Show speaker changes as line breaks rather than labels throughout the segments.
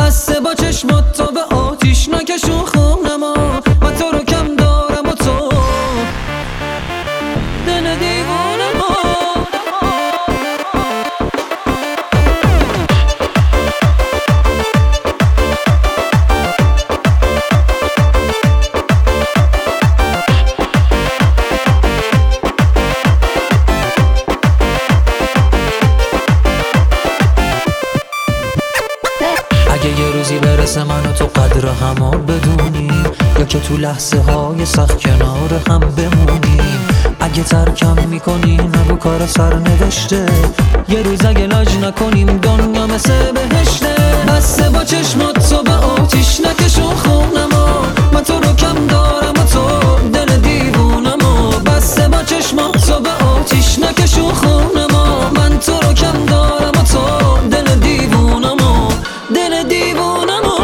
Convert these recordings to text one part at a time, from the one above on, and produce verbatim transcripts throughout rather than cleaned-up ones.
بسته با چشمات تا به آتیش نکشون خونما. من تو رو کم دارم و تو دل دیوونما. اگه یه روزی برسه من و تو قدر همو بدونیم، یا که تو لحظه های سخت کنار هم بمونیم. اگه ترکم میکنی نگو کار سر نوشته، یه روز اگه لاج نکنیم دنیا مثل بهشته. بسته با چشمات تو به آتیش نکشون خونما. من تو رو کم دارم و تو دل دیوونما. بسته با چشمات تو به آتیش نکشون خونما. من تو رو کم دارم و تو دل دیوونما. دل دیوونما.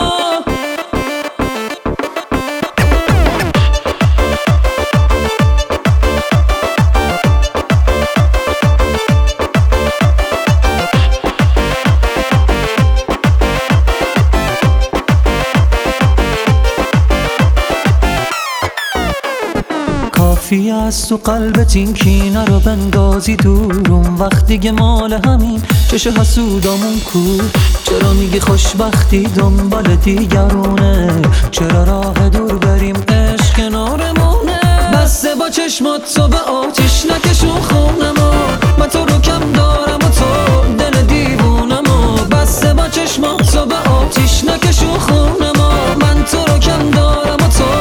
کافی است تو قلبت این کینه رو بندازی دورم. وقت دیگه مال همین چش حسودامون کو. چرا میگی خوشبختی دنبال دیگرونه؟ چرا راه دور بریم عشق کنارمونه؟ بسته با چشمات تو به آتیش نکشون خونما. من تو رو کم دارم و تو دل دیوونما. بسته با چشمات تو به آتیش نکشون خونما. من تو رو کم دارم و تو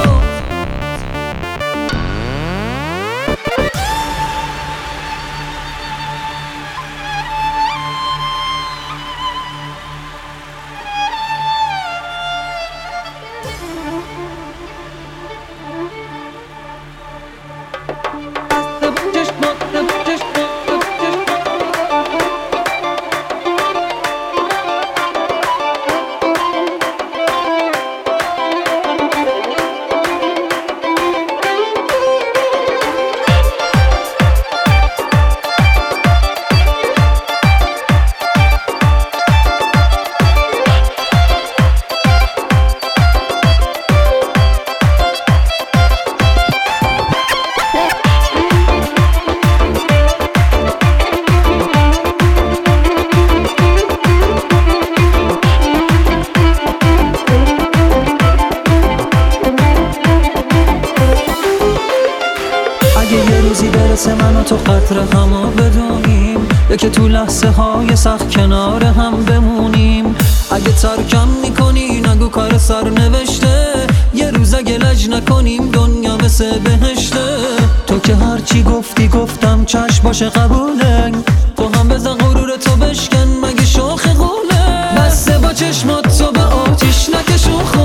یه روزی برسه من و تو قدر همو بدونیم، یا که تو لحظه های سخت کنار هم بمونیم. اگه ترکم میکنی نگو کار سر نوشته، یه روز اگه لج نکنیم دنیا مثل بهشته. تو که هرچی گفتی گفتم چشم باشه قبوله، تو هم بزن غرور تو بشکن مگه شوخ غوله. بسته با چشمات تو به آتیش نکشون